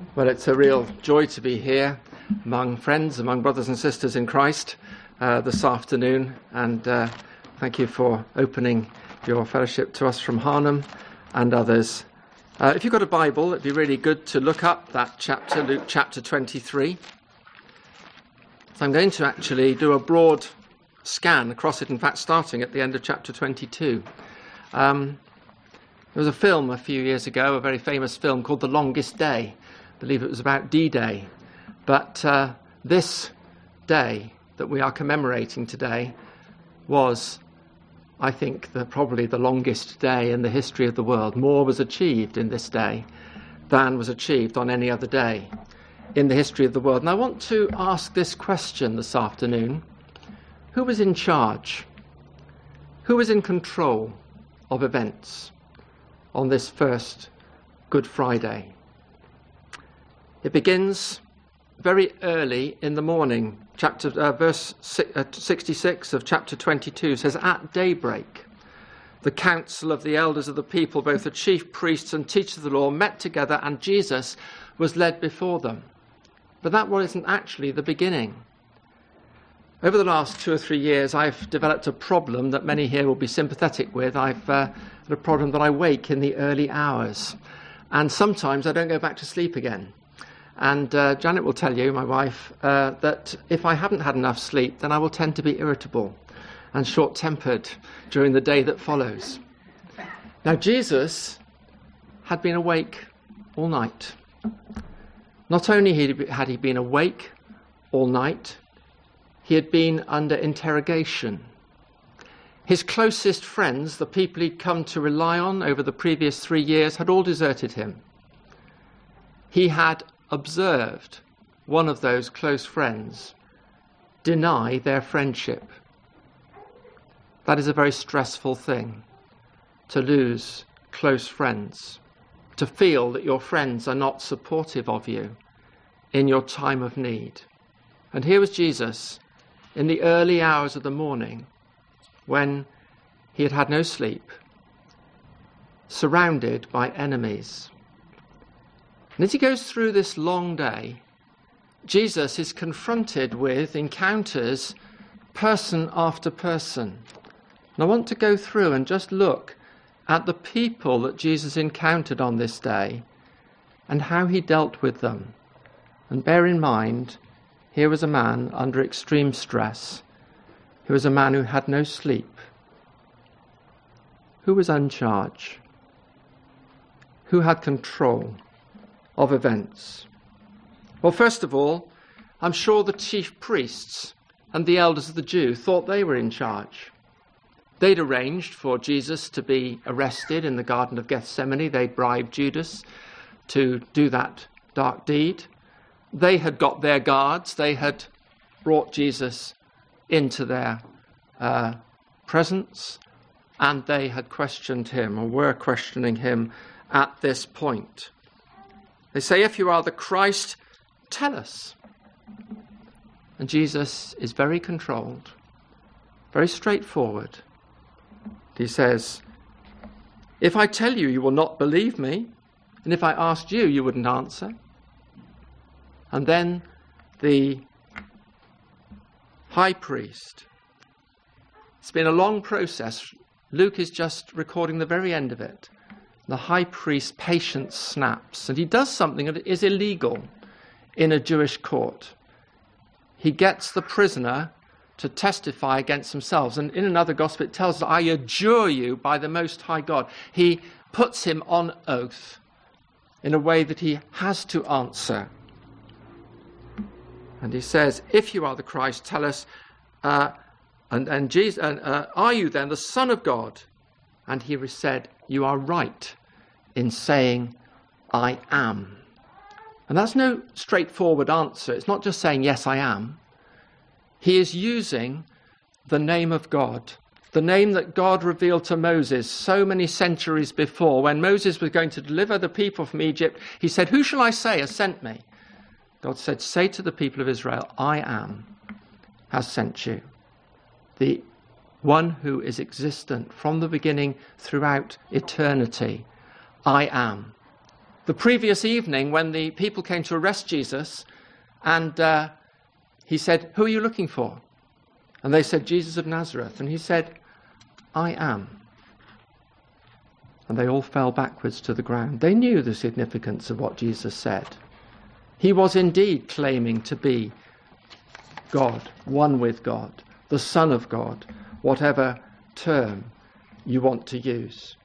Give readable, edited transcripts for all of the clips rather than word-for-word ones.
Well, it's a real joy to be here among friends, among brothers and sisters in Christ this afternoon. And thank you for opening your fellowship to us from Harnham and others. If you've got a Bible, it'd be really good to look up that chapter, Luke chapter 23. So I'm going to actually do a broad scan across it, in fact, starting at the end of chapter 22. There was a film a few years ago, a very famous film called The Longest Day. I believe it was about D-Day. But this day that we are commemorating today was, I think, probably the longest day in the history of the world. More was achieved in this day than was achieved on any other day in the history of the world. And I want to ask this question this afternoon. Who was in charge? Who was in control of events on this first Good Friday? It begins very early in the morning. Verse 66 of chapter 22 says, "At daybreak, the council of the elders of the people, both the chief priests and teachers of the law, met together, and Jesus was led before them." But that wasn't actually the beginning. Over the last 2 or 3 years, I've developed a problem that many here will be sympathetic with. I've had a problem that I wake in the early hours, and sometimes I don't go back to sleep again. And Janet will tell you, my wife, that if I haven't had enough sleep, then I will tend to be irritable and short-tempered during the day that follows. Now, Jesus had been awake all night. Not only had he been awake all night, he had been under interrogation. His closest friends, the people he'd come to rely on over the previous 3 years, had all deserted him. He had observed one of those close friends deny their friendship. That is a very stressful thing, to lose close friends, to feel that your friends are not supportive of you in your time of need. And here was Jesus in the early hours of the morning, when he had had no sleep, surrounded by enemies. And as he goes through this long day, Jesus is confronted with encounters, person after person. And I want to go through and just look at the people that Jesus encountered on this day and how he dealt with them. And bear in mind, here was a man under extreme stress. He was a man who had no sleep. Who was in charge? Who had control of events? Well, first of all, I'm sure the chief priests and the elders of the Jew thought they were in charge. They'd arranged for Jesus to be arrested in the Garden of Gethsemane. They'd bribed Judas to do that dark deed. They had got their guards. They had brought Jesus into their presence, and they had questioned him, or were questioning him at this point. They say, "If you are the Christ, tell us." And Jesus is very controlled, very straightforward. He says, "If I tell you, you will not believe me. And if I asked you, you wouldn't answer." And then the high priest. It's been a long process. Luke is just recording the very end of it. The high priest's patience snaps, and he does something that is illegal in a Jewish court. He gets the prisoner to testify against themselves. And in another gospel, it tells us, "I adjure you by the Most High God." He puts him on oath in a way that he has to answer. And he says, "If you are the Christ, tell us, and Jesus, are you then the Son of God?" And he said, "You are right in saying, I am." And that's no straightforward answer. It's not just saying, "Yes, I am." He is using the name of God, the name that God revealed to Moses so many centuries before. When Moses was going to deliver the people from Egypt, he said, "Who shall I say has sent me?" God said, "Say to the people of Israel, I am has sent you." The one who is existent from the beginning throughout eternity. I am. The previous evening, when the people came to arrest Jesus, and he said, "Who are you looking for?" And they said, "Jesus of Nazareth." And he said, "I am." And they all fell backwards to the ground. They knew the significance of what Jesus said. He was indeed claiming to be God, one with God, the Son of God, whatever term you want to use.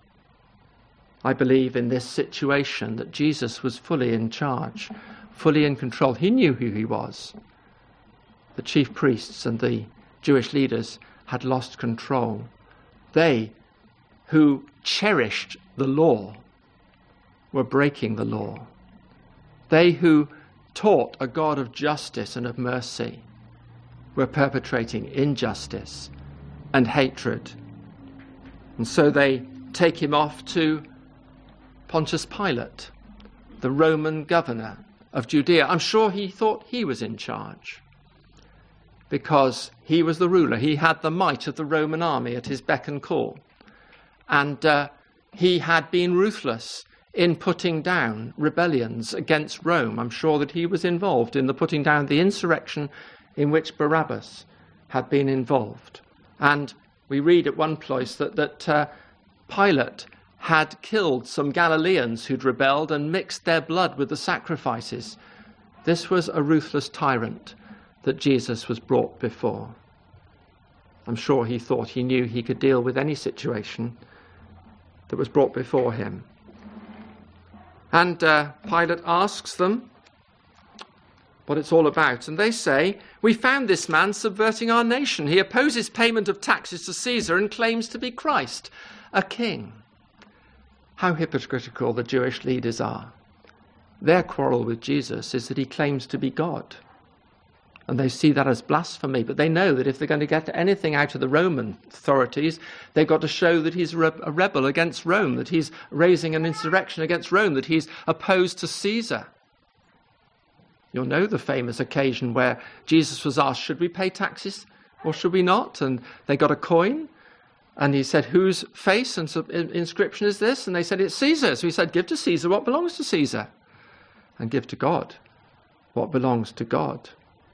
I believe in this situation that Jesus was fully in charge, fully in control. He knew who he was. The chief priests and the Jewish leaders had lost control. They who cherished the law were breaking the law. They who taught a God of justice and of mercy were perpetrating injustice and hatred. And so they take him off to Pontius Pilate, the Roman governor of Judea. I'm sure he thought he was in charge because he was the ruler. He had the might of the Roman army at his beck and call. And he had been ruthless in putting down rebellions against Rome. I'm sure that he was involved in the putting down the insurrection in which Barabbas had been involved. And we read at one place that Pilate had killed some Galileans who'd rebelled and mixed their blood with the sacrifices. This was a ruthless tyrant that Jesus was brought before. I'm sure he thought he knew he could deal with any situation that was brought before him. And Pilate asks them what it's all about. And they say, "We found this man subverting our nation. He opposes payment of taxes to Caesar and claims to be Christ, a king." How hypocritical the Jewish leaders are. Their quarrel with Jesus is that he claims to be God. And they see that as blasphemy, but they know that if they're going to get anything out of the Roman authorities, they've got to show that he's a rebel against Rome, that he's raising an insurrection against Rome, that he's opposed to Caesar. You'll know the famous occasion where Jesus was asked, "Should we pay taxes or should we not?" And they got a coin, and he said, "Whose face and inscription is this?" And they said, "It's Caesar's." So he said, "Give to Caesar what belongs to Caesar, and give to God what belongs to God."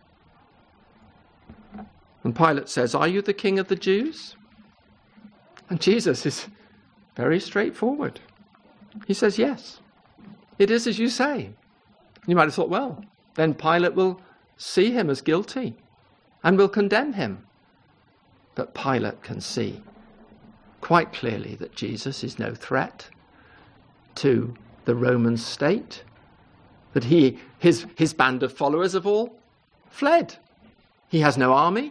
And Pilate says, "Are you the king of the Jews?" And Jesus is very straightforward. He says, "Yes, it is as you say." You might have thought, well, then Pilate will see him as guilty and will condemn him. But Pilate can see quite clearly that Jesus is no threat to the Roman state, that his band of followers have all fled. He has no army.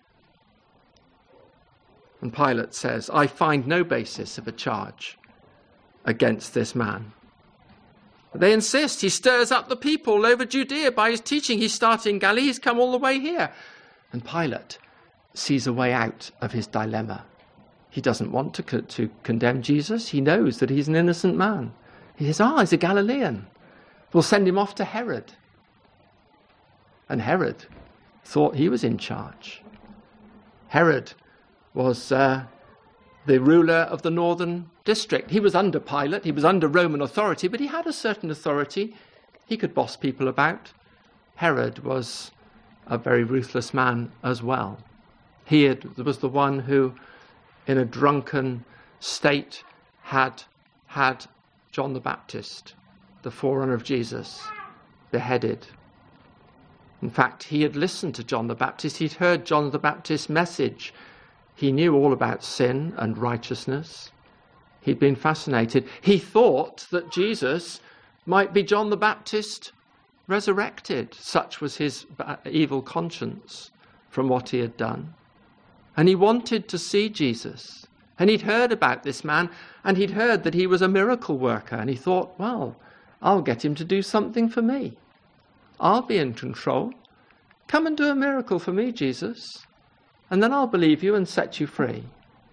And Pilate says, "I find no basis of a charge against this man." But they insist. He stirs up the people all over Judea by his teaching. He started in Galilee. He's come all the way here. And Pilate sees a way out of his dilemma. He doesn't want to condemn Jesus. He knows that he's an innocent man. He says, he's a Galilean. We'll send him off to Herod. And Herod thought he was in charge. Herod was the ruler of the northern district. He was under Pilate, he was under Roman authority, but he had a certain authority. He could boss people about. Herod was a very ruthless man as well. He was the one who, in a drunken state, had John the Baptist, the forerunner of Jesus, beheaded. In fact, he had listened to John the Baptist. He'd heard John the Baptist's message. He knew all about sin and righteousness. He'd been fascinated. He thought that Jesus might be John the Baptist resurrected. Such was his evil conscience from what he had done. And he wanted to see Jesus. And he'd heard about this man, and he'd heard that he was a miracle worker. And he thought, well, I'll get him to do something for me. I'll be in control. Come and do a miracle for me, Jesus. And then I'll believe you and set you free.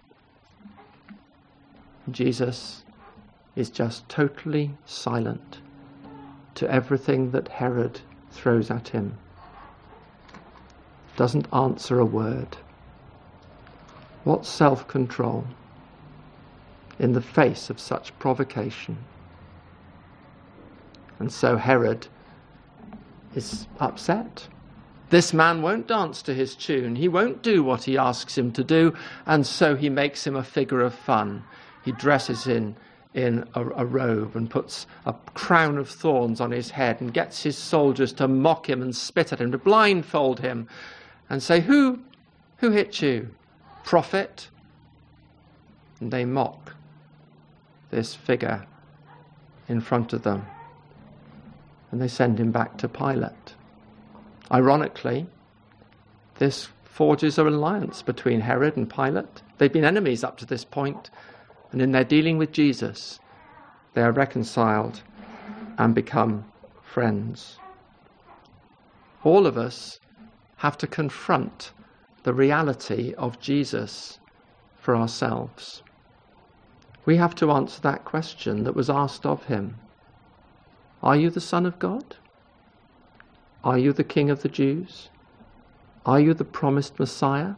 Jesus is just totally silent to everything that Herod throws at him. Doesn't answer a word. What self-control in the face of such provocation. And so Herod is upset. This man won't dance to his tune. He won't do what he asks him to do. And so he makes him a figure of fun. He dresses in a robe and puts a crown of thorns on his head and gets his soldiers to mock him and spit at him, to blindfold him and say, Who hit you? Prophet? And they mock this figure in front of them. And they send him back to Pilate. Ironically, this forges an alliance between Herod and Pilate. They've been enemies up to this point, and in their dealing with Jesus, they are reconciled and become friends. All of us have to confront the reality of Jesus for ourselves. We have to answer that question that was asked of him. Are you the Son of God? Are you the King of the Jews? Are you the promised Messiah?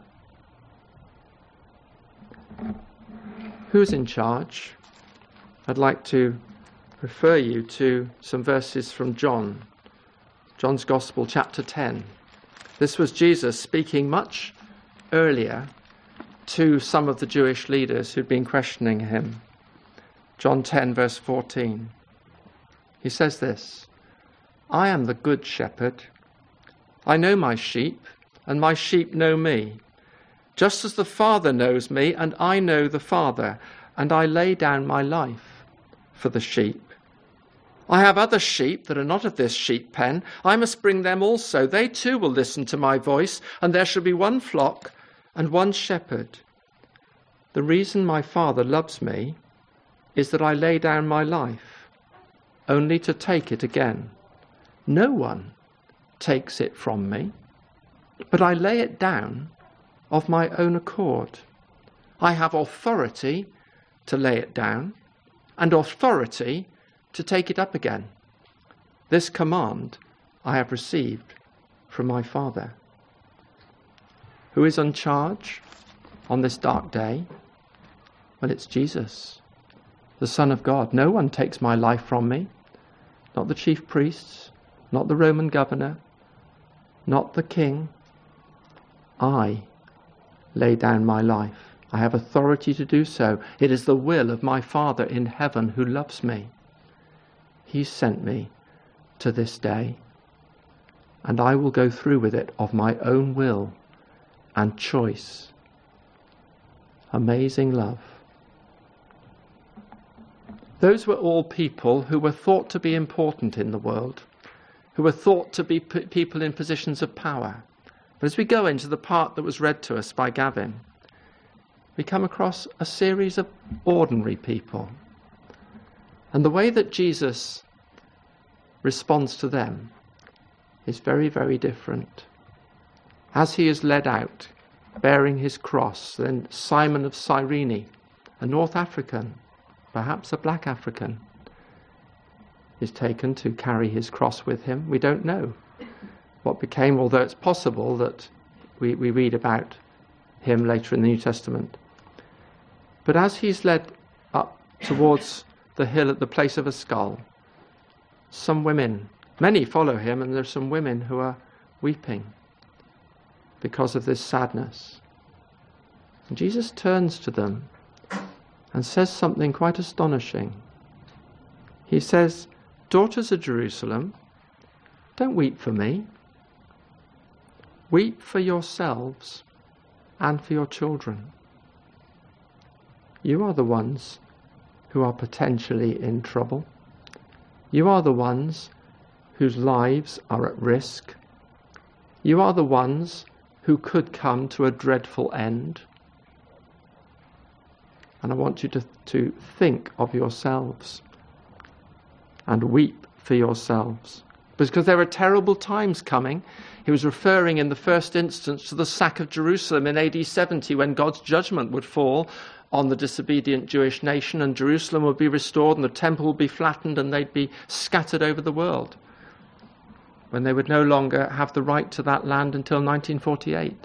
Who's in charge? I'd like to refer you to some verses from John's Gospel, chapter 10. This was Jesus speaking much earlier to some of the Jewish leaders who'd been questioning him. John 10, verse 14. He says this, I am the good shepherd. I know my sheep, and my sheep know me. Just as the Father knows me, and I know the Father, and I lay down my life for the sheep. I have other sheep that are not of this sheep pen. I must bring them also. They too will listen to my voice, and there shall be one flock and one shepherd. The reason my Father loves me is that I lay down my life, only to take it again. No one takes it from me, but I lay it down of my own accord. I have authority to lay it down and authority to take it up again. This command I have received from my Father. Who is in charge on this dark day? Well, it's Jesus, the Son of God. No one takes my life from me. Not the chief priests, not the Roman governor, not the king. I lay down my life. I have authority to do so. It is the will of my Father in heaven who loves me. He sent me to this day, and I will go through with it of my own will and choice. Amazing love. Those were all people who were thought to be important in the world, who were thought to be people in positions of power. But as we go into the part that was read to us by Gavin, we come across a series of ordinary people. And the way that Jesus responds to them is very, very different. As he is led out, bearing his cross, then Simon of Cyrene, a North African, perhaps a black African, is taken to carry his cross with him. We don't know what became, although it's possible that we read about him later in the New Testament. But as he's led up towards the hill at the place of a skull, some women, many follow him, and there's some women who are weeping because of this sadness. And Jesus turns to them and says something quite astonishing. He says, Daughters of Jerusalem, don't weep for me. Weep for yourselves and for your children. You are the ones who are potentially in trouble. You are the ones whose lives are at risk. You are the ones who could come to a dreadful end. And I want you to think of yourselves and weep for yourselves. Because there are terrible times coming. He was referring in the first instance to the sack of Jerusalem in AD 70, when God's judgment would fall on the disobedient Jewish nation, and Jerusalem would be restored, and the temple would be flattened, and they'd be scattered over the world, when they would no longer have the right to that land until 1948.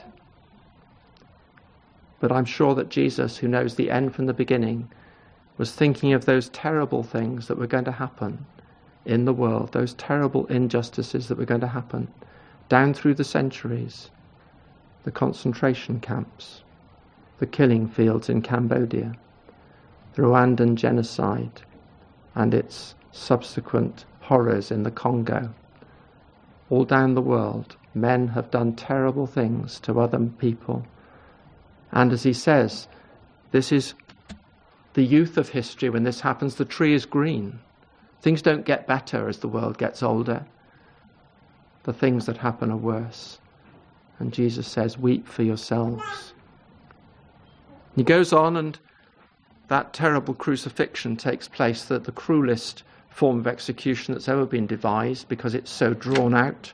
But I'm sure that Jesus, who knows the end from the beginning, was thinking of those terrible things that were going to happen in the world, those terrible injustices that were going to happen down through the centuries, the concentration camps, the killing fields in Cambodia, the Rwandan genocide and its subsequent horrors in the Congo. All down the world, men have done terrible things to other people. And as he says, this is the youth of history. When this happens, the tree is green. Things don't get better as the world gets older. The things that happen are worse. And Jesus says, weep for yourselves. He goes on, and that terrible crucifixion takes place, that the cruelest form of execution that's ever been devised, because it's so drawn out.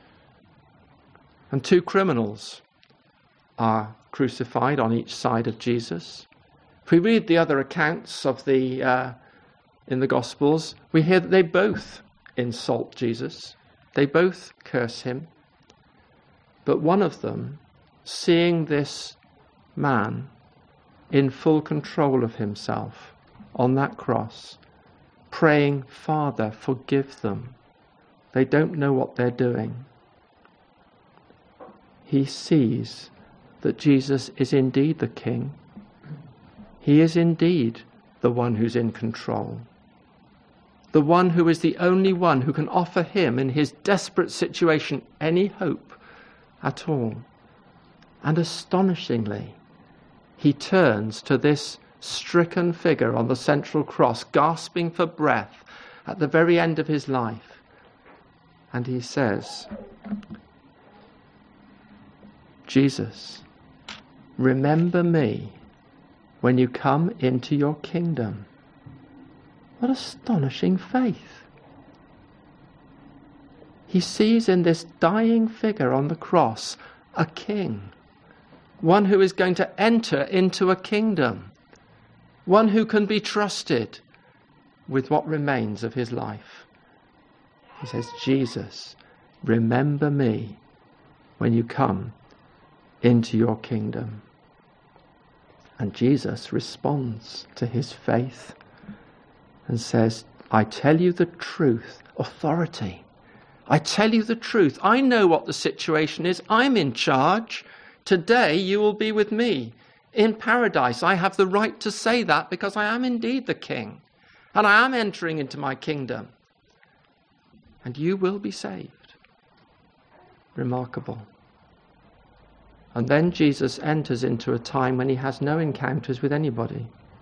And 2 criminals are crucified on each side of Jesus. If we read the other accounts of in the Gospels, we hear that they both insult Jesus. They both curse him. But one of them, seeing this man in full control of himself on that cross, praying, Father, forgive them. They don't know what they're doing. He sees that Jesus is indeed the King. He is indeed the one who's in control. The one who is the only one who can offer him in his desperate situation any hope at all. And astonishingly, he turns to this stricken figure on the central cross, gasping for breath at the very end of his life. And he says, Jesus, remember me when you come into your kingdom. What astonishing faith. He sees in this dying figure on the cross a king, one who is going to enter into a kingdom, one who can be trusted with what remains of his life. He says, Jesus, remember me when you come into your kingdom. And Jesus responds to his faith and says, I tell you the truth, authority. I tell you the truth. I know what the situation is. I'm in charge. Today you will be with me in paradise. I have the right to say that because I am indeed the King. And I am entering into my kingdom. And you will be saved. Remarkable. And then Jesus enters into a time when he has no encounters with anybody.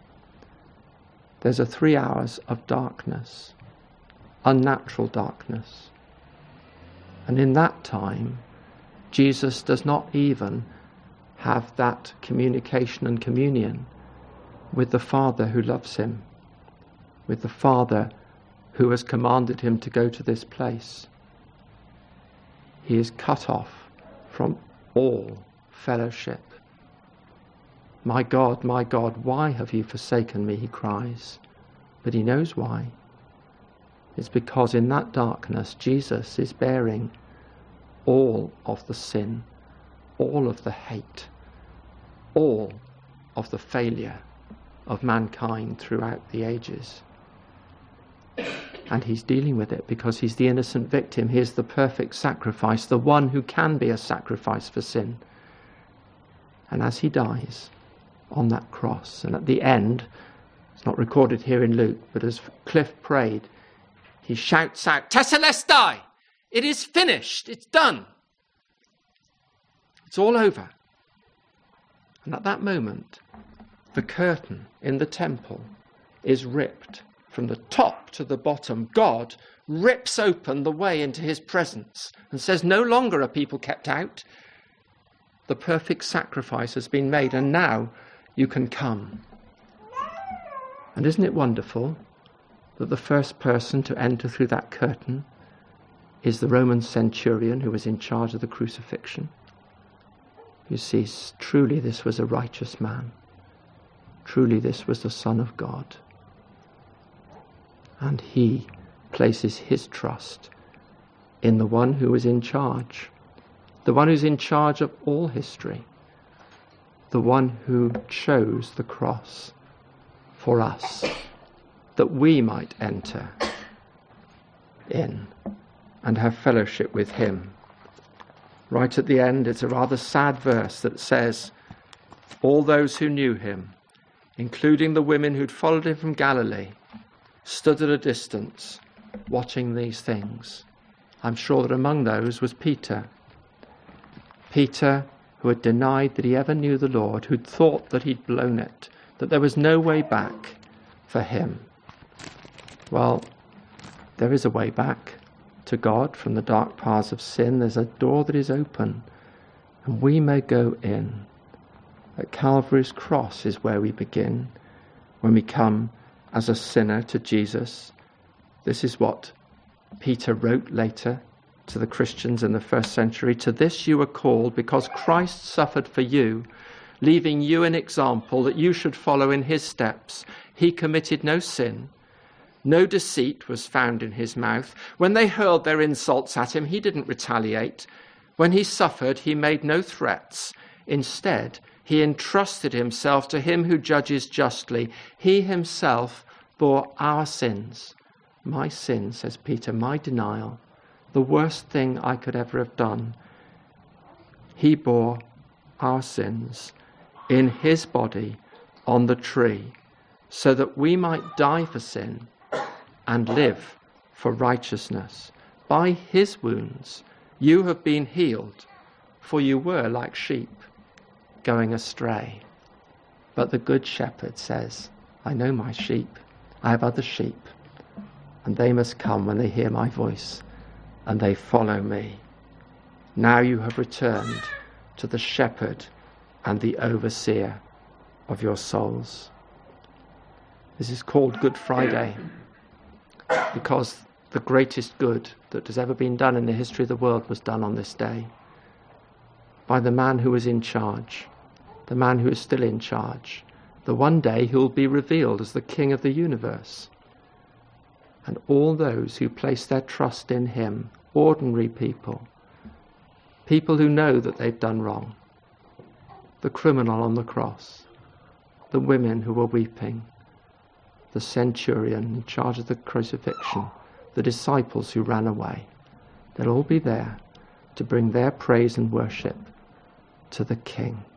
There's a 3 hours of darkness, unnatural darkness. And in that time, Jesus does not even have that communication and communion with the Father who loves him, with the Father who has commanded him to go to this place. He is cut off from all fellowship. My God, why have you forsaken me? He cries. But he knows why. It's because in that darkness, Jesus is bearing all of the sin, all of the hate, all of the failure of mankind throughout the ages. And he's dealing with it because he's the innocent victim. He is the perfect sacrifice, the one who can be a sacrifice for sin. And as he dies on that cross, and at the end, it's not recorded here in Luke, but as Cliff prayed, he shouts out, Tetelestai! It is finished. It's done. It's all over. And at that moment, the curtain in the temple is ripped from the top to the bottom. God rips open the way into his presence and says, no longer are people kept out. The perfect sacrifice has been made, and now you can come. And isn't it wonderful that the first person to enter through that curtain is the Roman centurion who was in charge of the crucifixion? You see, truly this was a righteous man. Truly this was the Son of God. And he places his trust in the one who is in charge, the one who's in charge of all history, the one who chose the cross for us, that we might enter in and have fellowship with him. Right at the end, it's a rather sad verse that says, all those who knew him, including the women who'd followed him from Galilee, stood at a distance watching these things. I'm sure that among those was Peter. Peter, who had denied that he ever knew the Lord, who'd thought that he'd blown it, that there was no way back for him. Well, there is a way back to God from the dark paths of sin. There's a door that is open, and we may go in. At Calvary's cross is where we begin, when we come as a sinner to Jesus. This is what Peter wrote later to the Christians in the first century. To this you are called, because Christ suffered for you, leaving you an example that you should follow in his steps. He committed no sin. No deceit was found in his mouth. When they hurled their insults at him, he didn't retaliate. When he suffered, he made no threats. Instead, he entrusted himself to him who judges justly. He himself bore our sins. My sin, says Peter, my denial, the worst thing I could ever have done. He bore our sins in his body on the tree, so that we might die for sin and live for righteousness. By his wounds you have been healed, for you were like sheep going astray. But the good shepherd says, I know my sheep. I have other sheep, and they must come when they hear my voice, and they follow me. Now you have returned to the shepherd and the overseer of your souls. This is called Good Friday, because the greatest good that has ever been done in the history of the world was done on this day by the man who was in charge, the man who is still in charge, the one day who will be revealed as the King of the universe. And all those who place their trust in him, ordinary people, people who know that they've done wrong, the criminal on the cross, the women who were weeping, the centurion in charge of the crucifixion, the disciples who ran away, they'll all be there to bring their praise and worship to the King.